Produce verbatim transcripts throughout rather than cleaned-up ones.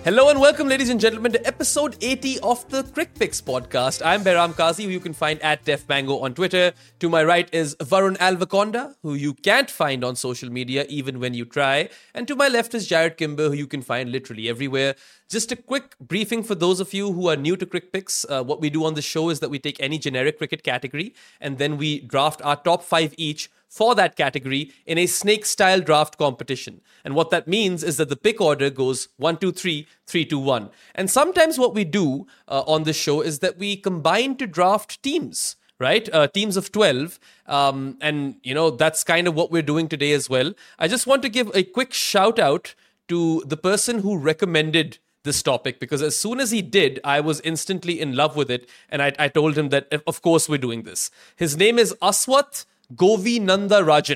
Hello and welcome, ladies and gentlemen, to episode eighty of the CricPix podcast. I'm Behram Kazi, who you can find at DefMango on Twitter. To my right is Varun Alvaconda, who you can't find on social media even when you try. And to my left is Jared Kimber, who you can find literally everywhere. Just a quick briefing for those of you who are new to CricPix. Uh, what we do on the show is that we take any generic cricket category and then we draft our top five each for that category in a snake-style draft competition. And what that means is that the pick order goes one, two, three, three, two, one. And sometimes what we do uh, on the show is that we combine to draft teams, right? Uh, teams of twelve. Um, and, you know, that's kind of what we're doing today as well. I just want to give a quick shout out to the person who recommended this topic, because as soon as he did, I was instantly in love with it. And I, I told him that, of course, we're doing this. His name is Aswath Govinanda Rajan.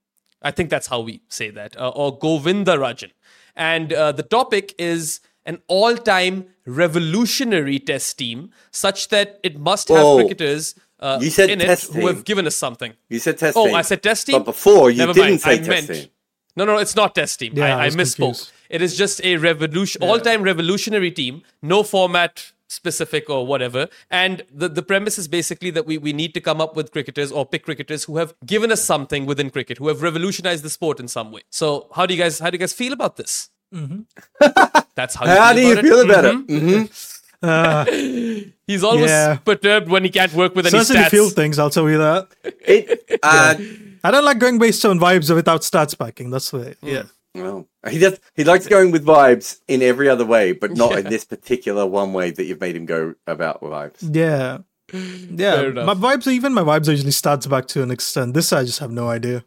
I think that's how we say that, uh, or Govinda Rajan. And uh, the topic is an all-time revolutionary test team, such that it must have Whoa. cricketers uh, You said in it test who team. have given us something. You said test Oh, team. I said test team? But before, you Never didn't mind. say I test meant, team. No, no, it's not test team. Yeah, I, I I was misspoke. confused. It is just a revolution, all-time revolutionary team, no format specific or whatever. And the, the premise is basically that we, we need to come up with cricketers or pick cricketers who have given us something within cricket, who have revolutionized the sport in some way. So how do you guys how do you guys feel about this? Mm-hmm. That's how. You How feel do you about feel it? about Mhm. it? Mm-hmm. He's always Yeah. perturbed when he can't work with any Sensitive stats. field things, I'll tell you that. It, uh, I don't like going based on vibes without stats backing. That's the way. Yeah. well, he does. He likes going with vibes in every other way, but not in this particular one way that you've made him go about vibes. Yeah. Fair Yeah. enough. My vibes, even my vibes are usually stats back to an extent. This I just have no idea.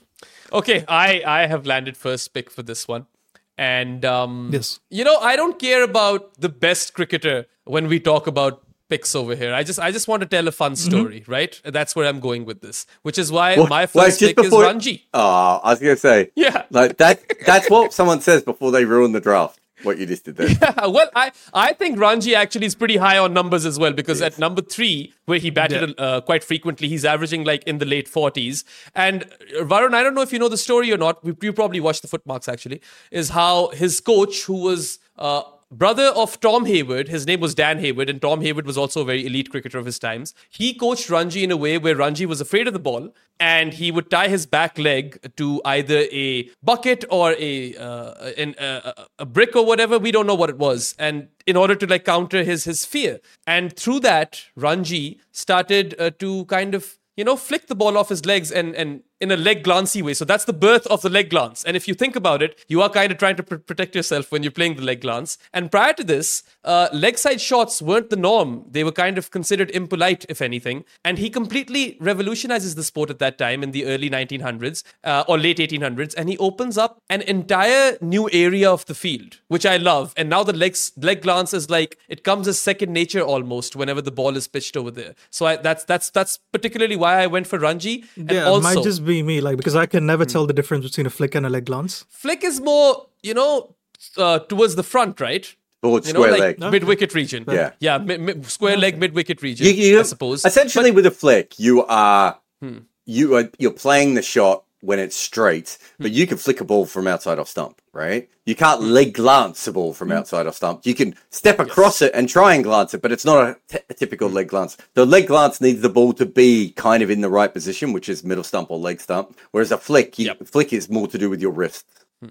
Okay, I, I have landed first pick for this one. And, um, Yes. you know, I don't care about the best cricketer when we talk about picks over here. I just I just want to tell a fun story, right? That's where I'm going with this, which is why What- my wait, first just pick before- is Ranji. Oh, I was going to say, Yeah. like that. That's what someone says before they ruin the draft. What you just did there. Well, I, I think Ranji actually is pretty high on numbers as well, because at number three, where he batted uh, quite frequently, he's averaging like in the late forties. And uh, Varun, I don't know if you know the story or not. We, you probably watched the footmarks actually, is how his coach, who was uh, brother of Tom Hayward, his name was Dan Hayward, and Tom Hayward was also a very elite cricketer of his times. He coached Ranji in a way where Ranji was afraid of the ball, and he would tie his back leg to either a bucket or a uh, an, uh, a brick or whatever. We don't know what it was, and in order to like counter his his fear. And through that, Ranji started uh, to kind of, you know, flick the ball off his legs and and in a leg glancy way. So that's the birth of the leg glance. And if you think about it, you are kind of trying to pr- protect yourself when you're playing the leg glance. And prior to this, uh, leg side shots weren't the norm. They were kind of considered impolite, if anything. And he completely revolutionizes the sport at that time in the early nineteen hundreds uh, or late eighteen hundreds. And he opens up an entire new area of the field, which I love. And now the legs, leg glance is like, it comes as second nature almost whenever the ball is pitched over there. So I, that's that's that's particularly why I went for Ranji. And Yeah, also, it might just be me, like, because I can never tell the difference between a flick and a leg glance. flick is more, you know, uh, towards the front, right? Forward You know, square like leg. mid wicket region. Yeah. yeah, mi- mi- square leg, mid wicket region. You, you, I suppose. Essentially, with a flick, you are Hmm. you are you're playing the shot when it's straight, Hmm. but you can flick a ball from outside off stump, right? You can't leg glance a ball Hmm. from outside off stump. You can step across it and try and glance it, but it's not a, t- a typical Hmm. leg glance. The leg glance needs the ball to be kind of in the right position, which is middle stump or leg stump. Whereas a flick, you, Yep. flick is more to do with your wrist.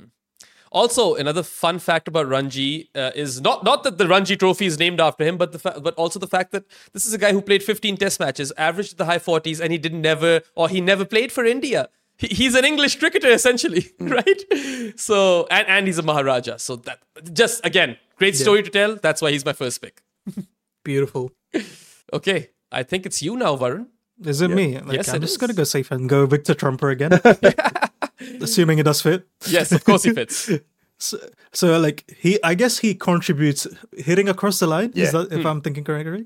Also, another fun fact about Ranji uh, is not not that the Ranji Trophy is named after him, but the fa- but also the fact that this is a guy who played fifteen Test matches, averaged the high forties, and he didn't never or he never played for India. He, he's an English cricketer essentially, right? So and and he's a Maharaja. So that just again, great story to tell. That's why he's my first pick. Beautiful. Okay, I think it's you now, Varun. Is it me? Like, Yes, I'm it just is. gonna go safe and go Victor Trumper again. Assuming it does fit. Yes, of course he fits. So, so like he, I guess he contributes hitting across the line. Yeah. Is that if I'm thinking correctly? Yep.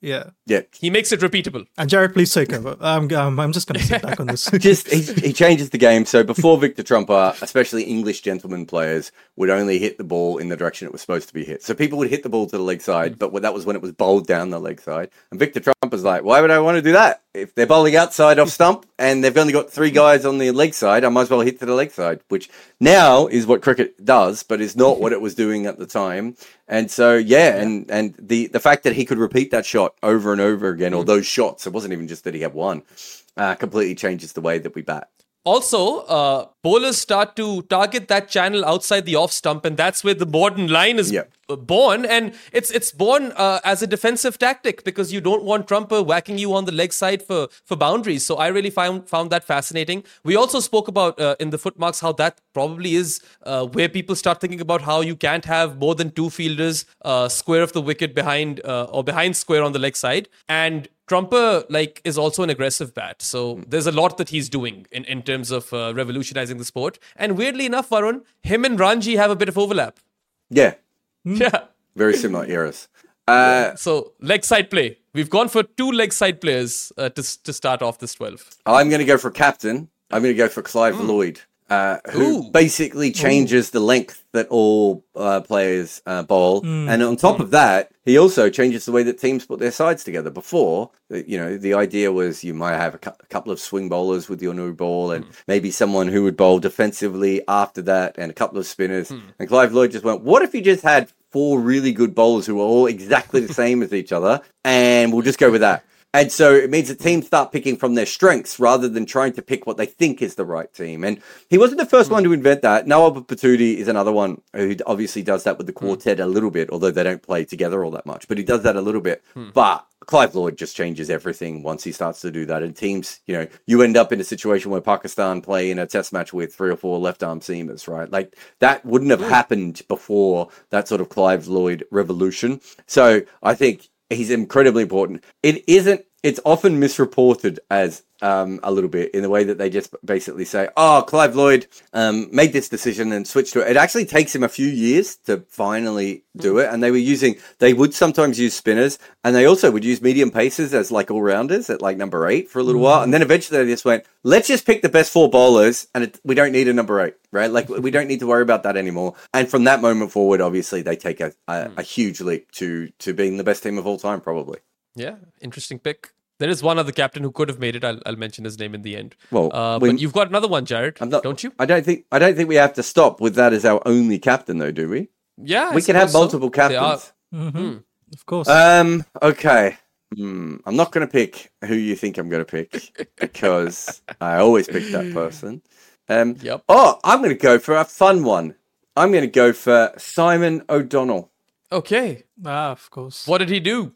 Yeah. Yeah. He makes it repeatable. And Jared, please take over. I'm, um, I'm just going to sit back on this. Just he, he changes the game. So before Victor Trumper, especially English gentleman players would only hit the ball in the direction it was supposed to be hit. So people would hit the ball to the leg side, but that was when it was bowled down the leg side. And Victor Trumper's like, why would I want to do that? If they're bowling outside off stump and they've only got three guys on the leg side, I might as well hit to the leg side, which now is what cricket does, but is not what it was doing at the time. And so, yeah, yeah. and and the, the fact that he could repeat that shot over and over again, mm. or those shots, it wasn't even just that he had one, uh, completely changes the way that we bat. Also, uh, bowlers start to target that channel outside the off stump, and that's where the modern line is yep. born. And it's it's born uh, as a defensive tactic because you don't want Trumper whacking you on the leg side for, for boundaries. So I really found found that fascinating. We also spoke about uh, in the footmarks how that probably is uh, where people start thinking about how you can't have more than two fielders uh, square of the wicket behind uh, or behind square on the leg side. And Trumper like is also an aggressive bat, so there's a lot that he's doing in, in terms of uh, revolutionizing the sport. And weirdly enough, Varun, him and Ranji have a bit of overlap. Yeah, yeah, very similar eras. Uh, so leg side play. We've gone for two leg side players uh, to to start off this twelve. I'm going to go for captain. I'm going to go for Clive mm. Lloyd. Uh, who Ooh. basically changes Ooh. the length that all uh, players uh, bowl. Mm. And on top mm. of that, he also changes the way that teams put their sides together. Before, you know, the idea was you might have a, cu- a couple of swing bowlers with your new ball and mm. maybe someone who would bowl defensively after that and a couple of spinners. Mm. And Clive Lloyd just went, what if you just had four really good bowlers who are all exactly the same as each other, and we'll just go with that. And so it means the teams start picking from their strengths rather than trying to pick what they think is the right team. And he wasn't the first mm. one to invent that. Nawab Patudi is another one who obviously does that with the quartet mm. a little bit, although they don't play together all that much. But he does that a little bit. Mm. But Clive Lloyd just changes everything once he starts to do that. And teams, you know, you end up in a situation where Pakistan play in a test match with three or four left-arm seamers, right? Like that wouldn't have happened before that sort of Clive Lloyd revolution. So I think he's incredibly important. It isn't, it's often misreported as um, a little bit in the way that they just basically say, oh, Clive Lloyd um, made this decision and switched to it. It actually takes him a few years to finally do it. And they were using, they would sometimes use spinners, and they also would use medium pacers as like all-rounders at like number eight for a little mm. while. And then eventually they just went, let's just pick the best four bowlers and it, we don't need a number eight, right? Like we don't need to worry about that anymore. And from that moment forward, obviously they take a, a, mm. a huge leap to, to being the best team of all time, probably. Yeah, interesting pick. There is one other captain who could have made it. I'll, I'll mention his name in the end. Well, uh, when, but you've got another one, Jared. I'm not, don't you? I don't think. I don't think we have to stop with that as our only captain, though, do we? Yeah, we I can have multiple so. captains. Mm-hmm. Mm. Of course. Um. Okay. Mm, I'm not going to pick who you think I'm going to pick because I always pick that person. Um. Yep. Oh, I'm going to go for a fun one. I'm going to go for Simon O'Donnell. Okay. Ah, of course. What did he do?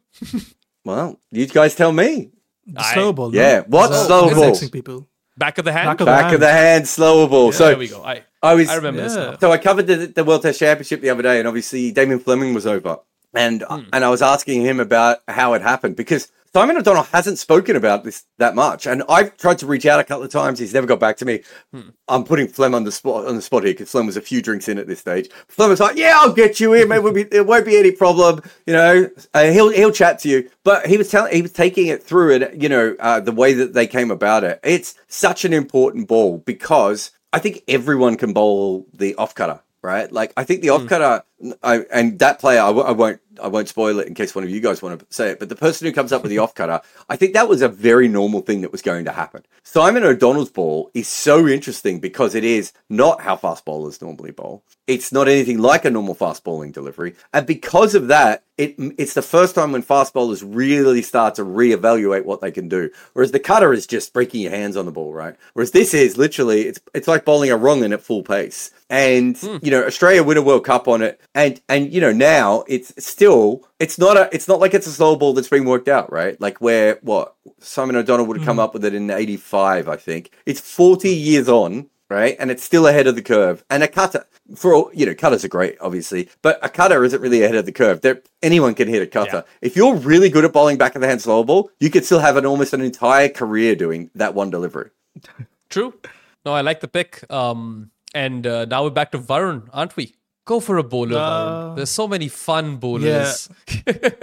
Well, you guys tell me. The slow ball. Yeah, no? what so, slow ball? People. Back of the hand? Back of, Back the, hand. of the hand, slower ball. Yeah, so there we go. I, I, was, I remember yeah. this now. So I covered the, the World Test Championship the other day, and obviously Damien Fleming was over. And, mm. and I was asking him about how it happened, because Simon O'Donnell hasn't spoken about this that much, and I've tried to reach out a couple of times. He's never got back to me. Hmm. I'm putting Flem on the spot on the spot here because Flem was a few drinks in at this stage. Flem was like, "Yeah, I'll get you in. It won't be, it won't be any problem. You know, uh, he'll he'll chat to you." But he was telling, he was taking it through it. You know, uh, the way that they came about it. It's such an important ball because I think everyone can bowl the off cutter. Right, like I think the off cutter, mm. I, and that player, I, w- I won't, I won't spoil it in case one of you guys want to say it. But the person who comes up with the off cutter, I think that was a very normal thing that was going to happen. Simon O'Donnell's ball is so interesting because it is not how fast bowlers normally bowl. It's not anything like a normal fast bowling delivery, and because of that, it it's the first time when fast bowlers really start to reevaluate what they can do. Whereas the cutter is just breaking your hands on the ball, right? Whereas this is literally, it's it's like bowling a wrong in at full pace. And, mm. you know, Australia win a World Cup on it. And, and, you know, now it's still, it's not a, it's not like it's a slow ball that's being worked out, right? Like where, what, Simon O'Donnell would have come mm. up with it in eighty-five, I think. It's forty years on, right? And it's still ahead of the curve. And a cutter, for all, you know, cutters are great, obviously, but a cutter isn't really ahead of the curve. They're, anyone can hit a cutter. Yeah. If you're really good at bowling back of the hand slow ball, you could still have an almost an entire career doing that one delivery. True. No, I like the pick. Um, And uh, now we're back to Varun, aren't we? Go for a bowler, uh, Varun. There's so many fun bowlers. Yeah.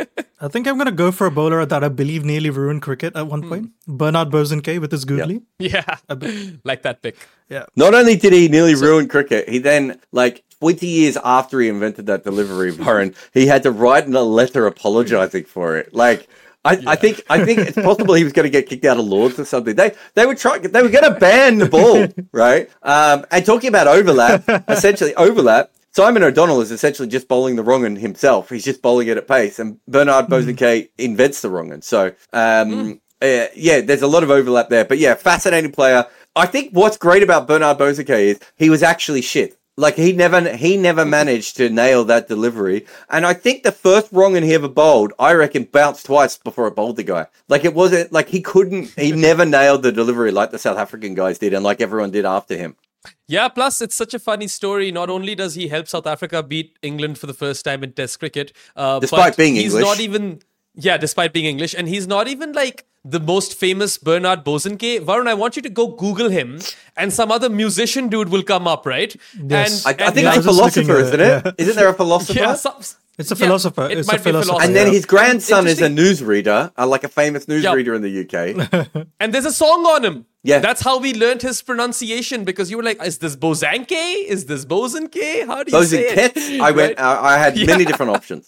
I think I'm going to go for a bowler that I believe nearly ruined cricket at one Hmm. point. Bernard Bosanquet with his googly. Yeah, like that pick. Yeah. Not only did he nearly ruin cricket, he then, like, twenty years after he invented that delivery, Varun, he had to write in a letter apologizing for it. Like, I, yeah. I think I think it's possible he was going to get kicked out of Lords or something. They they were trying they were going to ban the ball, right? Um, and talking about overlap, essentially overlap. Simon O'Donnell is essentially just bowling the wrong one himself. He's just bowling it at pace, and Bernard Bosanquet mm. invents the wrong one. So, um, mm. uh, yeah, there's a lot of overlap there. But yeah, fascinating player. I think what's great about Bernard Bosanquet is he was actually shit. Like he never, he never managed to nail that delivery. And I think the first wrong one he ever bowled, I reckon, bounced twice before it bowled the guy. Like it wasn't like he couldn't, he never nailed the delivery like the South African guys did, and like everyone did after him. Yeah, plus it's such a funny story. Not only does he help South Africa beat England for the first time in Test cricket, uh, despite but being he's English, not even yeah, despite being English, and he's not even like the most famous Bernard Bosanquet. Varun, I want you to go Google him, and some other musician dude will come up, right? Yes. And, I, I and think like, it's a philosopher, isn't it? Yeah. Isn't there a philosopher? Yeah, some, it's a philosopher. Yeah, it it's might a be a philosopher. philosopher. And then his grandson is a Interesting. newsreader, uh, like a famous newsreader Yep. in the U K. And there's a song on him. Yeah. That's how we learned his pronunciation, because you were like, is this Bosanquet? Is this Bosanquet? How do you Those say in it? Kets, I went. Right? Uh, I had Yeah. many different options.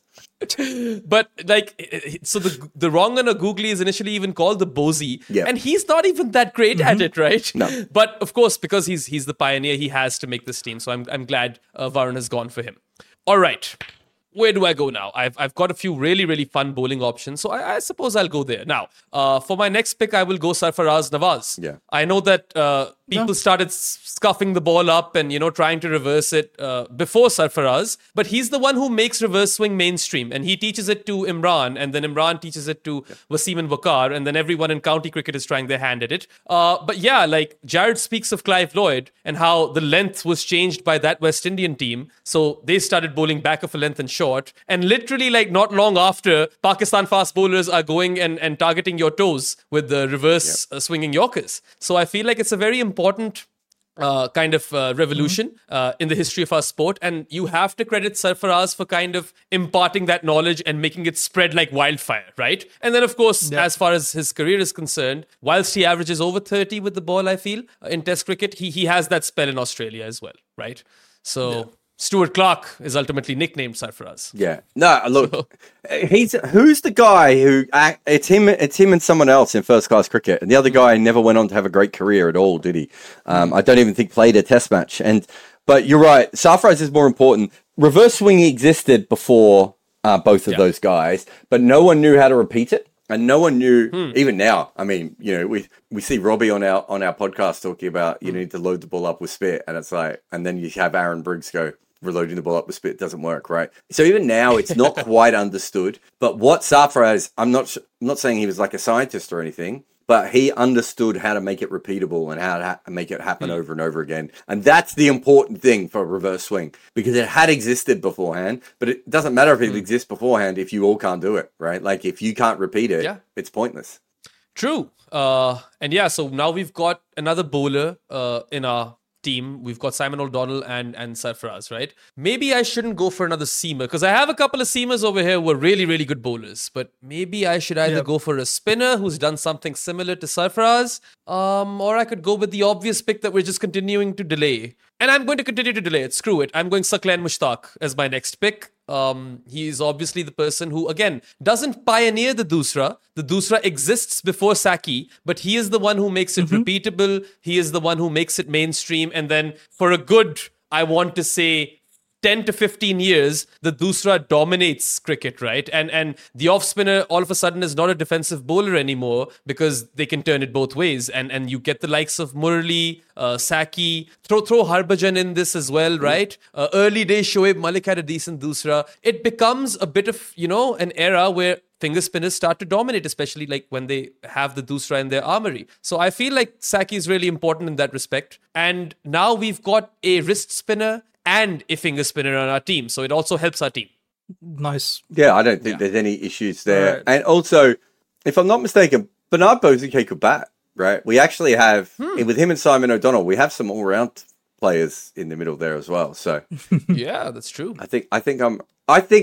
But like, so the the wrong one or googly is initially even called the Bosie, Yeah. and he's not even that great at it, right? No. But of course, because he's he's the pioneer, he has to make this team. So I'm I'm glad uh, Varun has gone for him. All right. Where do I go now? I've I've got a few really, really fun bowling options, so I, I suppose I'll go there. Now, uh, for my next pick, I will go Sarfaraz Nawaz. Yeah. I know that uh, people started s- scuffing the ball up and, you know, trying to reverse it uh, before Sarfaraz, but he's the one who makes reverse swing mainstream, and he teaches it to Imran, and then Imran teaches it to Wasim and Waqar, and then everyone in county cricket is trying their hand at it. Uh, but yeah, like Jared speaks of Clive Lloyd and how the length was changed by that West Indian team, so they started bowling back of a length and short. And literally, like, not long after, Pakistan fast bowlers are going and, and targeting your toes with the reverse yep. uh, swinging Yorkers. So I feel like it's a very important uh, kind of uh, revolution mm-hmm. uh, in the history of our sport. And you have to credit Sarfaraz for kind of imparting that knowledge and making it spread like wildfire, right? And then, of course, yeah. as far as his career is concerned, whilst he averages over thirty with the ball, I feel, uh, in Test cricket, he, he has that spell in Australia as well, right? So... Yeah. Stuart Clark is ultimately nicknamed Sarfaraz. Yeah. No, look, so. he's who's the guy who act, it's him. It's him and someone else in first class cricket, and the other guy never went on to have a great career at all, did he? Um, I don't even think played a Test match. And but you're right, Sarfaraz is more important. Reverse swing existed before uh, both of yeah. those guys, but no one knew how to repeat it. And no one knew, hmm. even now, I mean, you know, we, we see Robbie on our on our podcast talking about you hmm. need to load the ball up with spit. And it's like, and then you have Aaron Briggs go, reloading the ball up with spit doesn't work, right? So even now, it's not quite understood. But what Sarfaraz, I'm not I'm not saying he was like a scientist or anything, but he understood how to make it repeatable and how to ha- make it happen mm. over and over again. And that's the important thing for reverse swing, because it had existed beforehand, but it doesn't matter if it mm. exists beforehand if you all can't do it, right? Like if you can't repeat it, yeah. it's pointless. True. Uh, and yeah, so now we've got another bowler uh, in our team. We've got Simon O'Donnell and, and Sarfaraz, right? Maybe I shouldn't go for another seamer, because I have a couple of seamers over here who are really, really good bowlers. But maybe I should either yep. go for a spinner who's done something similar to Sarfaraz, um, or I could go with the obvious pick that we're just continuing to delay. And I'm going to continue to delay it. Screw it. I'm going Saqlain Mushtaq as my next pick. Um, he is obviously the person who, again, doesn't pioneer the Dusra. The Dusra exists before Saki, but he is the one who makes it mm-hmm. repeatable. He is the one who makes it mainstream. And then for a good, I want to say, ten to fifteen years, the Dusra dominates cricket, right? And and the off spinner all of a sudden is not a defensive bowler anymore, because they can turn it both ways. And and you get the likes of Murali, uh, Saki, throw throw Harbhajan in this as well, right? Uh, early days, Shoaib Malik had a decent Dusra. It becomes a bit of, you know, an era where finger spinners start to dominate, especially like when they have the Dusra in their armory. So I feel like Saki is really important in that respect. And now we've got a wrist spinner and a finger spinner on our team. So it also helps our team. Nice. Yeah, I don't think yeah. there's any issues there. Right. And also, if I'm not mistaken, Bernard Bosanquet could bat, right? We actually have, hmm. with him and Simon O'Donnell, we have some all-round players in the middle there as well. So yeah, that's true. I think, I think I'm, I think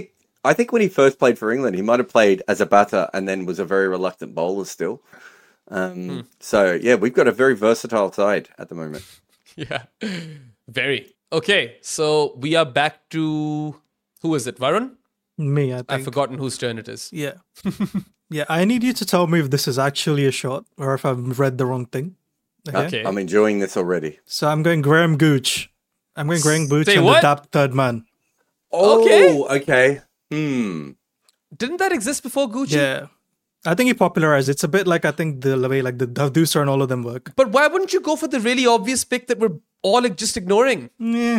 I think when he first played for England, he might have played as a batter and then was a very reluctant bowler still. Um, hmm. So, yeah, we've got a very versatile side at the moment. Yeah, very. Okay, so we are back to... Who is it, Varun? Me, I think. I've forgotten whose turn it is. Yeah. Yeah, I need you to tell me if this is actually a shot or if I've read the wrong thing. Okay. okay. I'm enjoying this already. So I'm going Graham Gooch. I'm going Graham Gooch Say and what? the dapped third man. Oh, okay. okay. Hmm. Didn't that exist before Gucci? Yeah. I think he popularized it. It's a bit like, I think, the way like the Deucer and all of them work. But why wouldn't you go for the really obvious pick that we're all like, just ignoring? Yeah.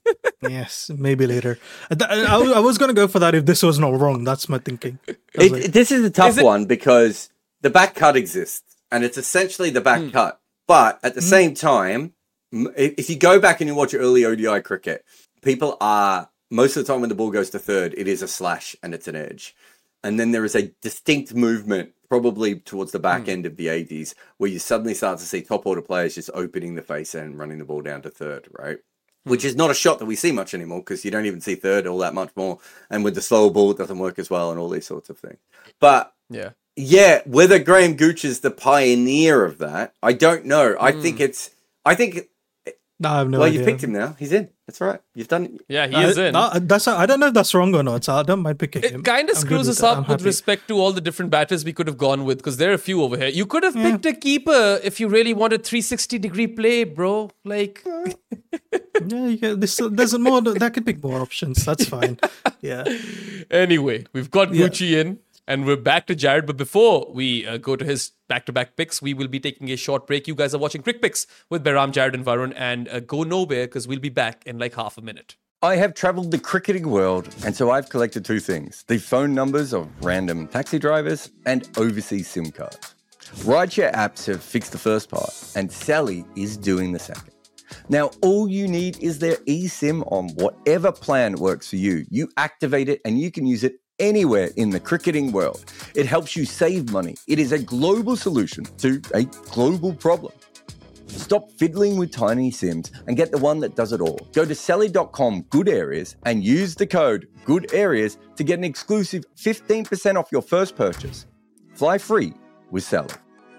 Yes, maybe later. I, I, I was going to go for that if this was not wrong. That's my thinking. It, like, this is a tough is it... one because the back cut exists and it's essentially the back mm. cut. But at the mm. same time, if you go back and you watch early O D I cricket, people are, most of the time when the ball goes to third, it is a slash and it's an edge. And then there is a distinct movement, probably towards the back mm. end of the eighties, where you suddenly start to see top order players just opening the face and running the ball down to third, right? Which is not a shot that we see much anymore because you don't even see third all that much more. And with the slower ball, it doesn't work as well and all these sorts of things. But yeah, yeah, whether Graham Gooch is the pioneer of that, I don't know. I mm. think it's, I think, no, I have no well, idea. you picked him now. He's in. That's right. You've done it. Yeah, he uh, is in. No, that's, I don't know if that's wrong or not, so I don't mind picking it him. It kind of screws us up with respect to all the different batters we could have gone with because there are a few over here. You could have yeah. picked a keeper if you really wanted three sixty degree play, bro. Like... yeah, you can, there's, there's more, that could pick more options. That's fine. Yeah. Anyway, we've got Gucci yeah. in. And we're back to Jared. But before we uh, go to his back-to-back picks, we will be taking a short break. You guys are watching Crick Picks with Behram, Jared, and Varun. And uh, go nowhere because we'll be back in like half a minute. I have traveled the cricketing world, and so I've collected two things. The phone numbers of random taxi drivers and overseas SIM cards. Rideshare apps have fixed the first part, and Sally is doing the second. Now, all you need is their eSIM on whatever plan works for you. You activate it, and you can use it anywhere in the cricketing world. It helps you save money. It is a global solution to a global problem. Stop fiddling with tiny SIMs and get the one that does it all. Go to Sally dot com Good Areas and use the code Good Areas to get an exclusive fifteen percent off your first purchase. Fly free with Sally.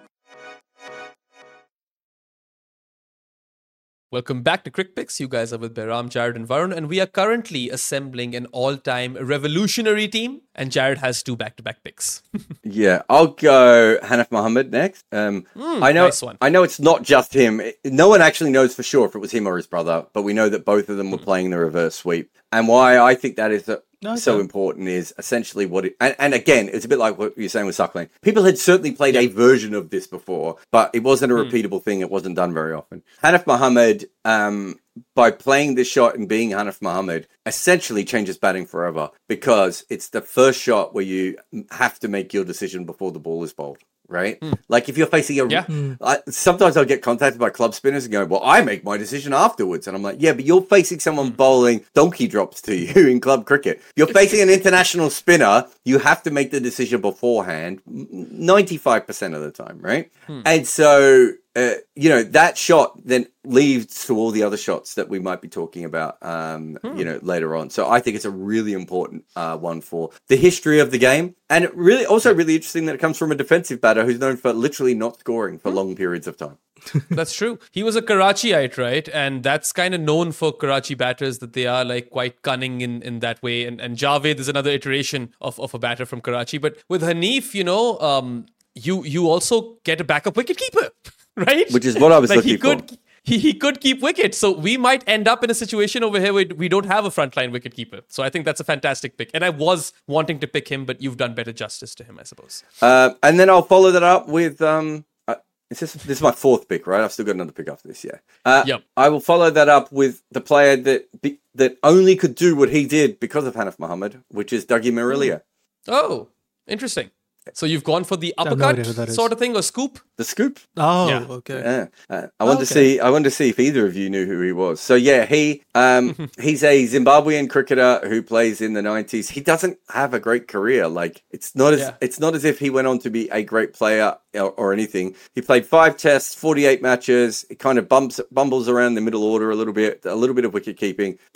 Welcome back to Crick Picks. You guys are with Behram, Jared, and Varun, and we are currently assembling an all-time revolutionary team. And Jared has two back-to-back picks. Yeah, I'll go Hanif Mohammed next. Um, mm, I know, nice one. I know it's not just him. It, no one actually knows for sure if it was him or his brother, but we know that both of them were mm. playing the reverse sweep. And why I think that is a, okay. so important is essentially what it... And, and again, it's a bit like what you're saying with Suckling. People had certainly played yeah. a version of this before, but it wasn't a mm. repeatable thing. It wasn't done very often. Hanif Mohammed... Um, by playing this shot and being Hanif Mohammed, essentially changes batting forever because it's the first shot where you have to make your decision before the ball is bowled, right? Mm. Like if you're facing a... Yeah. I, sometimes I'll get contacted by club spinners and go, well, I make my decision afterwards. And I'm like, yeah, but you're facing someone bowling donkey drops to you in club cricket. You're facing an international spinner. You have to make the decision beforehand ninety-five percent of the time, right? Mm. And so... Uh, you know, that shot then leads to all the other shots that we might be talking about, um, hmm. you know, later on. So I think it's a really important uh, one for the history of the game. And it really also really interesting that it comes from a defensive batter who's known for literally not scoring for hmm. long periods of time. That's true. He was a Karachiite, right? And that's kind of known for Karachi batters that they are like quite cunning in, in that way. And, and Javed is another iteration of, of a batter from Karachi. But with Hanif, you know, um, you, you also get a backup wicketkeeper. Right? Which is what I was like looking he could, for. He, he could keep wicket. So we might end up in a situation over here where we don't have a frontline wicket keeper. So I think that's a fantastic pick. And I was wanting to pick him, but you've done better justice to him, I suppose. Uh, and then I'll follow that up with... Um, uh, is this, this is my fourth pick, right? I've still got another pick after this, yeah. Uh, yep. I will follow that up with the player that be, that only could do what he did because of Hanif Mohammed, which is Dougie Marillier. Oh, interesting. So you've gone for the uppercut sort of thing, or scoop? The scoop. Oh, yeah. okay. Yeah. Uh, I wanted oh, okay. to see. I wanted to see if either of you knew who he was. So yeah, he um, he's a Zimbabwean cricketer who plays in the nineties. He doesn't have a great career. Like it's not as yeah. it's not as if he went on to be a great player or, or anything. He played five tests, forty-eight matches. It kind of bumps bumbles around the middle order a little bit, a little bit of wicket keeping, but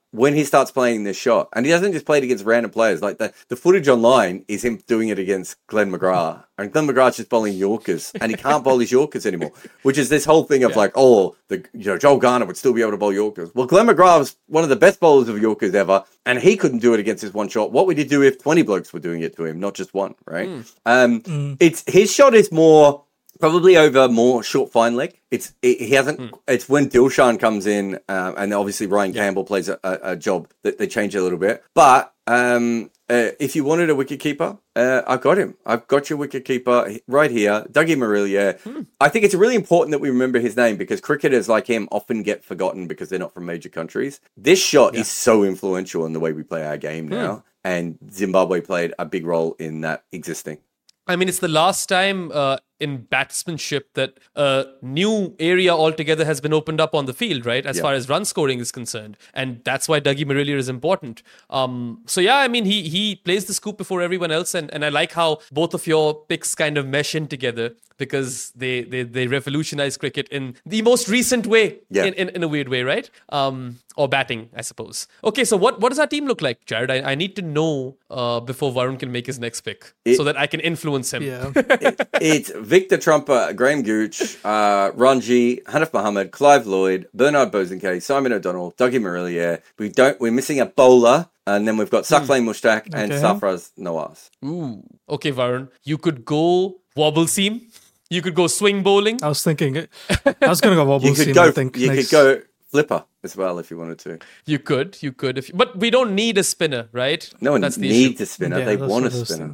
when he starts playing this shot, and he doesn't just play it against random players, like the, the footage online is him doing it against Glenn McGrath. And Glenn McGrath's just bowling Yorkers, and he can't bowl his Yorkers anymore, which is this whole thing of yeah. like, oh, the you know Joel Garner would still be able to bowl Yorkers. Well, Glenn McGrath was one of the best bowlers of Yorkers ever, and he couldn't do it against his one shot. What would he do if twenty blokes were doing it to him, not just one, right? Mm. Um, mm. It's his shot is more... Probably over more short fine leg. It's it, he hasn't. Mm. It's when Dilshan comes in, um, and obviously Ryan yeah. Campbell plays a, a, a job that they change a little bit. But um, uh, if you wanted a wicket keeper, uh, I've got him. I've got your wicket keeper right here, Dougie Marillier. Mm. I think it's really important that we remember his name because cricketers like him often get forgotten because they're not from major countries. This shot yeah. is so influential in the way we play our game now, mm. and Zimbabwe played a big role in that existing. I mean, it's the last time uh, in batsmanship that a new area altogether has been opened up on the field, right? As yeah. far as run scoring is concerned. And that's why Dougie Marillier is important. Um, so, yeah, I mean, he he plays the scoop before everyone else. And, and I like how both of your picks kind of mesh in together because they, they, they revolutionize cricket in the most recent way, yeah. in, in, in a weird way, right? Um, or batting, I suppose. Okay, so what, what does our team look like, Jared? I, I need to know uh, before Varun can make his next pick it, so that I can influence him. Yeah. it, it's Victor Trumper, Graham Gooch, uh, Ranji, Hanif Mohammed, Clive Lloyd, Bernard Bosanquet, Simon O'Donnell, Dougie Marillier. We don't. We're missing a bowler, and then we've got Saqlain mm. Mushtaq and okay. Sarfraz Nawaz. Ooh. Okay, Varun. You could go wobble seam. You could go swing bowling. I was thinking. I was going to go wobble you could seam. Go, I think you next. could go flipper as well if you wanted to. You could. You could. If you, but we don't need a spinner, right? No one that's the needs issue. a spinner. Yeah, they want a spinner.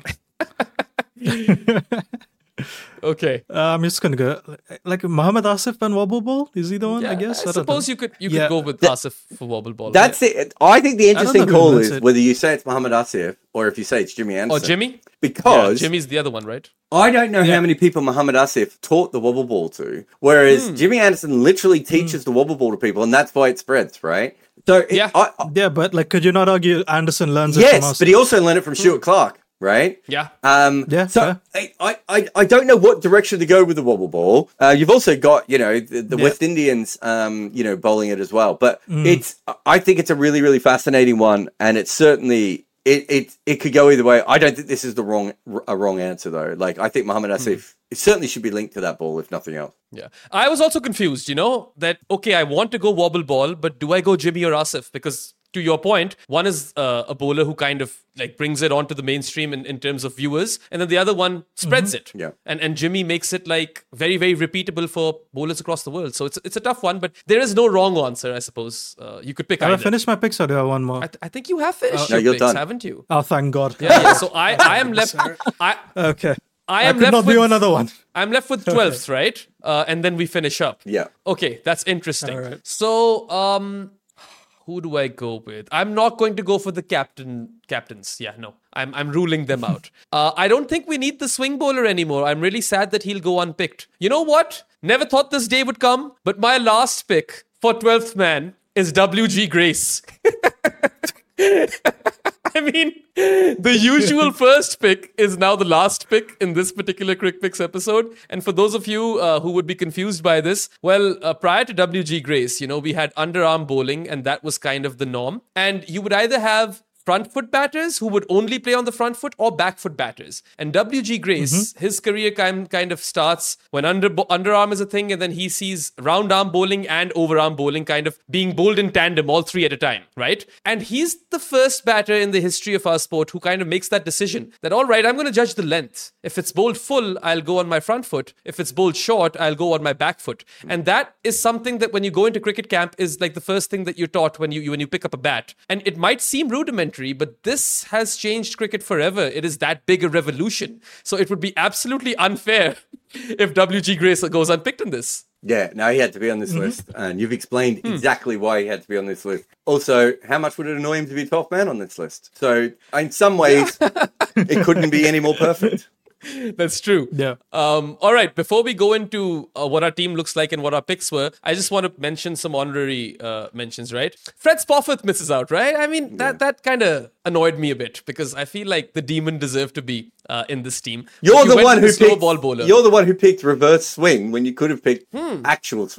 Okay. Uh, I'm just gonna go like Mohammad Asif and wobble ball. Is he the one? Yeah, I guess. I, I suppose you could you could yeah. go with that, Asif for wobble ball. That's right? it. I think the interesting call is it. whether you say it's Mohammad Asif or if you say it's Jimmy Anderson. Or Jimmy, because yeah, Jimmy's the other one, right? I don't know yeah. how many people Mohammad Asif taught the wobble ball to, whereas mm. Jimmy Anderson literally teaches mm. the wobble ball to people, and that's why it spreads, right? So yeah, it, I, I, yeah, but like, could you not argue Anderson learns it yes, from us? Yes, but he also learned it from Stuart Clark. Right? Yeah. Um, yeah. So I, I, I don't know what direction to go with the wobble ball. Uh, you've also got, you know, the, the yeah. West Indians, um, you know, bowling it as well. But mm. it's, I think it's a really, really fascinating one, and it's certainly it, it, it could go either way. I don't think this is the wrong, a wrong answer though. Like I think Mohammad Asif mm. it certainly should be linked to that ball, if nothing else. Yeah. I was also confused. You know that okay, I want to go wobble ball, but do I go Jimmy or Asif? Because to your point, one is uh, a bowler who kind of like brings it onto the mainstream in, in terms of viewers, and then the other one spreads mm-hmm. it. Yeah. And and Jimmy makes it like very, very repeatable for bowlers across the world. So it's it's a tough one, but there is no wrong answer, I suppose. Uh, you could pick Have either. I finished my picks or do I have one more? I, th- I think you have finished uh, your no, you're picks, done. haven't you? Oh, thank God. Yeah, yeah. So I, I am left... I, okay. I am I could left not with, do another one. I'm left with twelfth, right? Uh, and then we finish up. Yeah. Okay, that's interesting. All right. So, um... who do I go with? I'm not going to go for the captain captains. Yeah, no. I'm I'm ruling them out. Uh, I don't think we need the swing bowler anymore. I'm really sad that he'll go unpicked. You know what? Never thought this day would come, but my last pick for twelfth man is W G Grace. I mean, the usual first pick is now the last pick in this particular Crick Picks episode. And for those of you uh, who would be confused by this, well, uh, prior to W G Grace, you know, we had underarm bowling, and that was kind of the norm. And you would either have front foot batters who would only play on the front foot or back foot batters. And W G Grace, mm-hmm. his career kind, kind of starts when under underarm is a thing, and then he sees round arm bowling and overarm bowling kind of being bowled in tandem, all three at a time, right? And he's the first batter in the history of our sport who kind of makes that decision that, all right, I'm going to judge the length. If it's bowled full, I'll go on my front foot. If it's bowled short, I'll go on my back foot. And that is something that when you go into cricket camp is like the first thing that you're taught when you when you pick up a bat. And it might seem rudimentary, but this has changed cricket forever. It is that big a revolution. So it would be absolutely unfair if W G Grace goes unpicked in this. Yeah, no, he had to be on this mm-hmm. list. And you've explained mm. exactly why he had to be on this list. Also, how much would it annoy him to be twelfth man on this list? So in some ways, it couldn't be any more perfect. That's true. Yeah. Um, all right. Before we go into uh, what our team looks like and what our picks were, I just want to mention some honorary uh, mentions, right? Fred Spofforth misses out, right? I mean, that, yeah. that kind of annoyed me a bit because I feel like the demon deserved to be uh, in this team. You're you the one who the picked ball bowler. You're the one who picked reverse swing when you could have picked hmm. actual swing.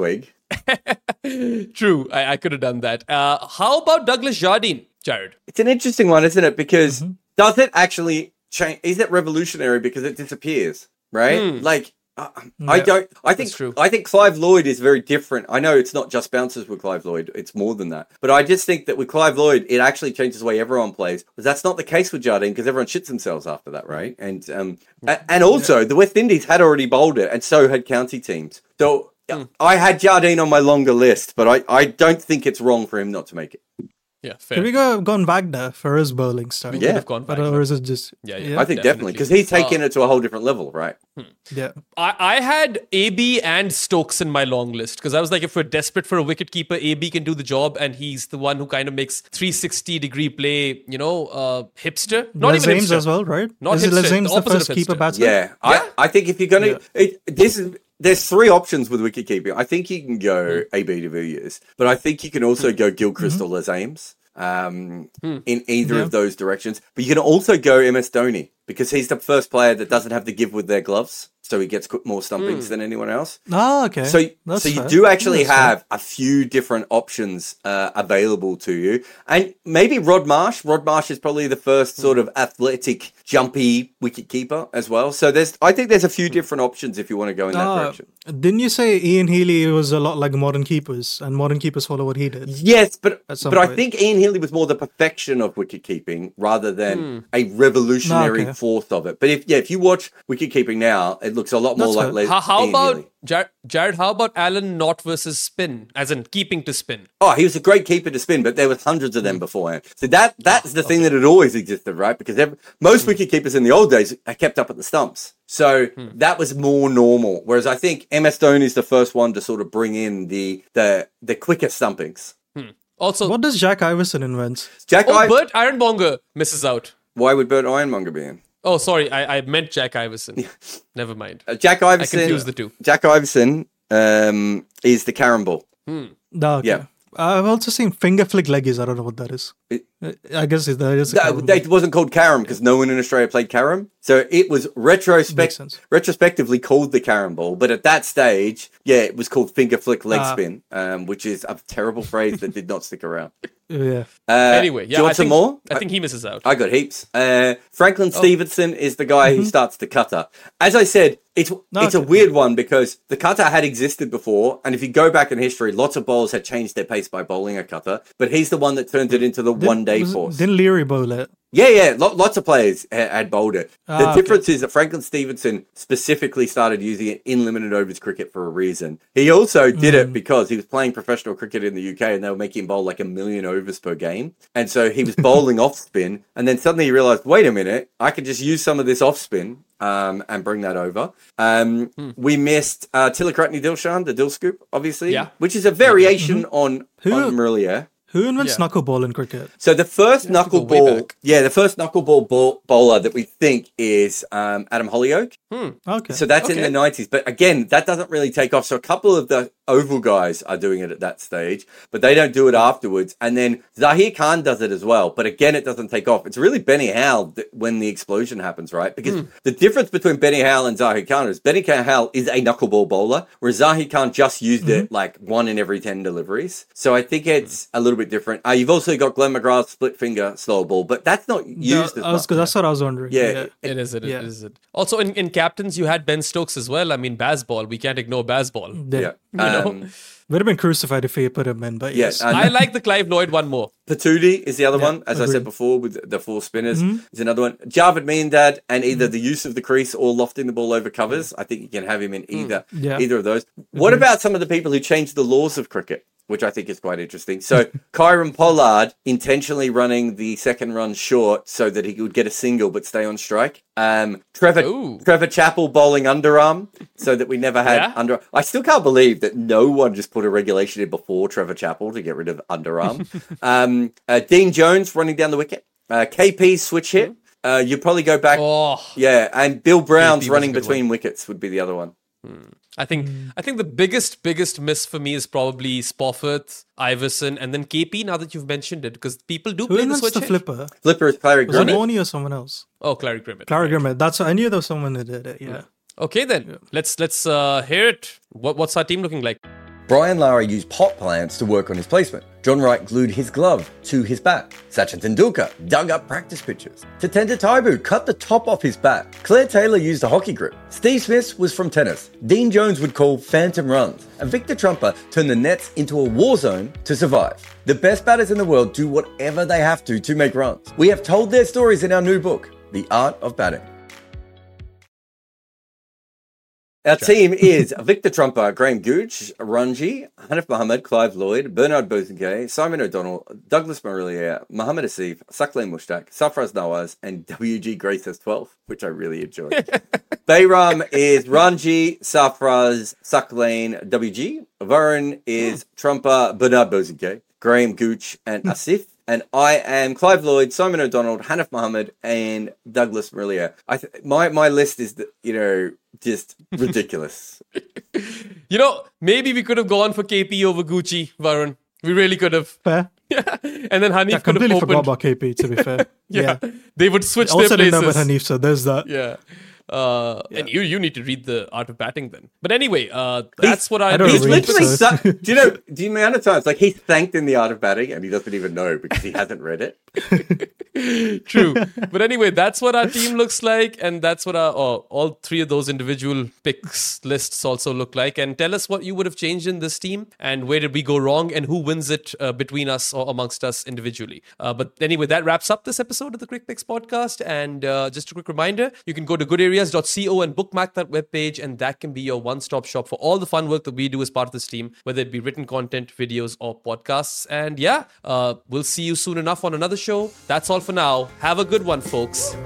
True, I, I could have done that. Uh, how about Douglas Jardine, Jared? It's an interesting one, isn't it? Because Mm-hmm. does it actually change? Is it revolutionary because it disappears? Right? Like. Uh, I Yeah, don't. I think. that's true. I think Clive Lloyd is very different. I know it's not just bouncers with Clive Lloyd; it's more than that. But I just think that with Clive Lloyd, it actually changes the way everyone plays. But that's not the case with Jardine because everyone shits themselves after that, right? And um, a- and also the West Indies had already bowled it, and so had county teams. So I had Jardine on my longer list, but I, I don't think it's wrong for him not to make it. Yeah, fair. Could we go gone Wagner for his bowling style? We Yeah. could have gone But back. or is it just Yeah, yeah. yeah? I think definitely Definitely. because he's taken Uh, it to a whole different level, right? yeah. I, I had A B and Stokes in my long list because I was like, if we're desperate for a wicket keeper, A B can do the job, and he's the one who kind of makes three sixty degree play, you know, uh, hipster. Not Les even Ames hipster. as well, right? Not is it hipster, Les Ames the the, opposite first of keeper hipster. batsman? Yeah, I, I think if you're gonna, it, this is there's three options with wicket keeping. I think you can go A B de Villiers, but I think you can also go Gilchrist or Les Ames um, in either Yeah. of those directions. But you can also go M S Dhoni because he's the first player that doesn't have to give with their gloves, so he gets more stumpings than anyone else. Ah, okay. So, That's so you fair. do actually That's fair. have a few different options uh, available to you, and maybe Rod Marsh. Rod Marsh is probably the first sort of athletic, jumpy wicket keeper as well. So there's, I think there's a few different options if you want to go in that Ah, direction. Didn't you say Ian Healy was a lot like modern keepers, and modern keepers follow what he did? Yes, but At some but I point. think Ian Healy was more the perfection of wicket keeping rather than a revolutionary Okay. force of it. But if yeah, if you watch wicket keeping now, it looks a lot more That's like fair. Les- How, how Ian about Healy. Jared, Jared? How about Alan Knott versus spin, as in keeping to spin? Oh, he was a great keeper to spin, but there was hundreds of them beforehand. So that that's the thing that had always existed, right? Because every, most wicket keepers in the old days are kept up at the stumps. So that was more normal. Whereas I think M S Dhoni is the first one to sort of bring in the the the quicker stumpings. Also, What does Jack Iverson invent? Jack, oh, I- Bert Ironmonger misses out. why would Bert Ironmonger be in? Oh, sorry, I, I meant Jack Iverson. Never mind. Uh, Jack Iverson. confused the two. Jack Iverson um, is the Karen ball. Ah, okay. Yeah. I've also seen finger flick leggies. I don't know what that is. It- I guess it- that is a That, Karen it wasn't called Carom because no one in Australia played Carom. So it was retrospect Makes sense. retrospectively called the Carom ball. But at that stage, yeah, it was called finger flick leg Ah. spin, um, which is a terrible phrase that did not stick around. ball. Yeah. Uh, Anyway, do yeah, you want I some think, more? I think he misses out. I got heaps. Uh, Franklin Oh. Stevenson is the guy Mm-hmm. who starts the cutter. As I said, it's it's a Okay. weird one because the cutter had existed before, and if you go back in history, lots of bowlers had changed their pace by bowling a cutter. But he's the one that turned it into the one day Was- force. Didn't Leary bowl it? Yeah, yeah, lo- lots of players ha- had bowled it. The Ah, okay. difference is that Franklin Stevenson specifically started using it in limited overs cricket for a reason. He also did Mm. it because he was playing professional cricket in the U K and they were making him bowl like a million overs per game. And so he was bowling off spin. And then suddenly he realized, wait a minute, I could just use some of this off spin um, and bring that over. Um, Hmm. We missed uh, Tilakratni Dilshan, the Dil Scoop, obviously, Yeah. which is a variation on, Who- on Murillier. Who invents Yeah. knuckleball in cricket? So the first have to go way knuckleball, back. yeah, the first knuckleball bowl, bowler that we think is um, Adam Hollyoak. Okay. So that's in Okay. the nineties. But again, that doesn't really take off. So a couple of the oval guys are doing it at that stage, but they don't do it afterwards. And then Zahir Khan does it as well. But again, it doesn't take off. It's really Benny Howell th- when the explosion happens, right? Because the difference between Benny Howell and Zahir Khan is Benny Howell is a knuckleball bowler, whereas Zahir Khan just used it like one in every ten deliveries. So I think it's a little bit different. Uh, you've also got Glenn McGrath's split finger slow ball, but that's not used No, as I was, much. that's what I was wondering. Yeah. It is, it is, Yeah. it is. It. Also, in, in captains, you had Ben Stokes as well. I mean, Bazball. We can't ignore Bazball. Yeah. Yeah. know? Um, Would have been crucified if he put him in, but Yeah, yes. and- I like the Clive Lloyd one more. Patootie is the other Yeah, one, as I said agreed. before, with the four spinners is another one. Javed Miandad and either the use of the crease or lofting the ball over covers. I think you can have him in either Yeah. either of those. What about some of the people who changed the laws of cricket? Which I think is quite interesting. So Kyron Pollard intentionally running the second run short so that he would get a single but stay on strike. Um, Trevor Ooh. Trevor Chappell bowling underarm so that we never had Yeah. under. I still can't believe that no one just put a regulation in before Trevor Chappell to get rid of underarm. um, uh, Dean Jones running down the wicket. Uh, K P switch hit. Uh, you probably go back. Oh, Yeah, and Bill Brown's was a running good between wickets would be the other one. I think I think the biggest biggest miss for me is probably Spofford, Iverson, and then K P. Now that you've mentioned it, because people do Who play the invents switch the hit. flipper? Flipper is Clary Was it Grimmett. Morny or someone else? Oh, Clary Grimmett. Clara Grimmett. That's I knew there was someone that did it. Yeah. Okay, then let's let's uh, hear it. What what's our team looking like? Brian Lara used pot plants to work on his placement. John Wright glued his glove to his bat. Sachin Tendulkar dug up practice pitches. Tatenda Taibu cut the top off his bat. Claire Taylor used a hockey grip. Steve Smith was from tennis. Dean Jones would call phantom runs. And Victor Trumper turned the nets into a war zone to survive. The best batters in the world do whatever they have to to make runs. We have told their stories in our new book, The Art of Batting. Our team is Victor Trumper, Graham Gooch, Ranji, Hanif Mohammed, Clive Lloyd, Bernard Bosanquet, Simon O'Donnell, Douglas Marillier, Mohammed Asif, Sakleen Mushtaq, Safraz Nawaz, and W G Grace S twelve, which I really enjoyed. Bayram is Ranji, Safraz, Sakleen, W G. Varun is Trumper, Bernard Bosanquet, Graham Gooch, and Asif. And I am Clive Lloyd, Simon O'Donnell, Hanif Mohammed, and Douglas Marillier. I th- my my list is, you know, just ridiculous. You know, maybe we could have gone for K P over Gucci, Varun. We really could have. Fair. Yeah. And then Hanif I could have completely opened. forgot about K P, to be fair. yeah. yeah. They would switch Also their didn't places. know about Hanif, so there's that. Yeah. Uh, Yeah. And you you need to read The Art of Batting then. But anyway, uh, that's what I, I don't He's read, literally, so- su- do you know, do you know the amount of times, like, he's thanked in The Art of Batting and he doesn't even know because he hasn't read it. True. But anyway, that's what our team looks like. And that's what our, oh, all three of those individual picks lists also look like. And tell us what you would have changed in this team and where did we go wrong and who wins it uh, between us or amongst us individually. Uh, but anyway, that wraps up this episode of the Quick Picks podcast. And uh, just a quick reminder, you can go to good areas dot co and bookmark that webpage, and that can be your one-stop shop for all the fun work that we do as part of this team, whether it be written content, videos, or podcasts. And yeah, uh, we'll see you soon enough on another show. That's all for now. Have a good one, folks.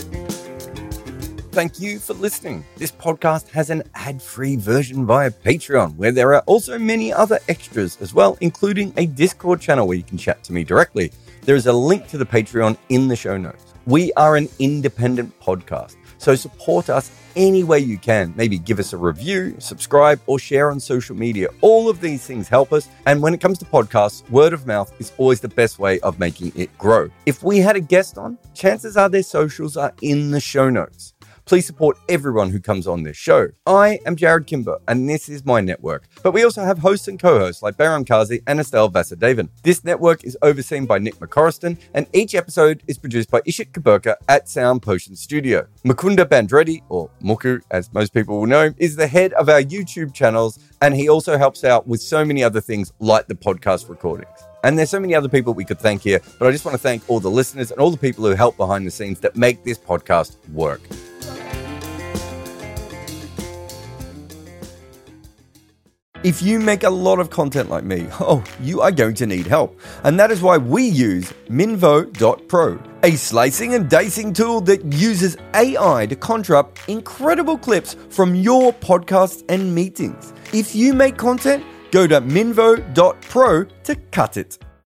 Thank you for listening. This podcast has an ad-free version via Patreon, where there are also many other extras as well, including a Discord channel where you can chat to me directly. There is a link to the Patreon in the show notes. We are an independent podcast, so support us any way you can. Maybe give us a review, subscribe, or share on social media. All of these things help us. And when it comes to podcasts, word of mouth is always the best way of making it grow. If we had a guest on, chances are their socials are in the show notes. Please support everyone who comes on this show. I am Jared Kimber, and this is my network. But we also have hosts and co-hosts like Bayram Kazi and Estelle Vasudevan. This network is overseen by Nick McCorriston, and each episode is produced by Ishit Kaburka at Sound Potion Studio. Mukunda Bandreddi, or Muku as most people will know, is the head of our YouTube channels, and he also helps out with so many other things like the podcast recordings. And there's so many other people we could thank here, but I just want to thank all the listeners and all the people who help behind the scenes that make this podcast work. If you make a lot of content like me, oh, you are going to need help. And that is why we use Minvo dot pro, a slicing and dicing tool that uses A I to conjure up incredible clips from your podcasts and meetings. If you make content, go to Minvo dot pro to cut it.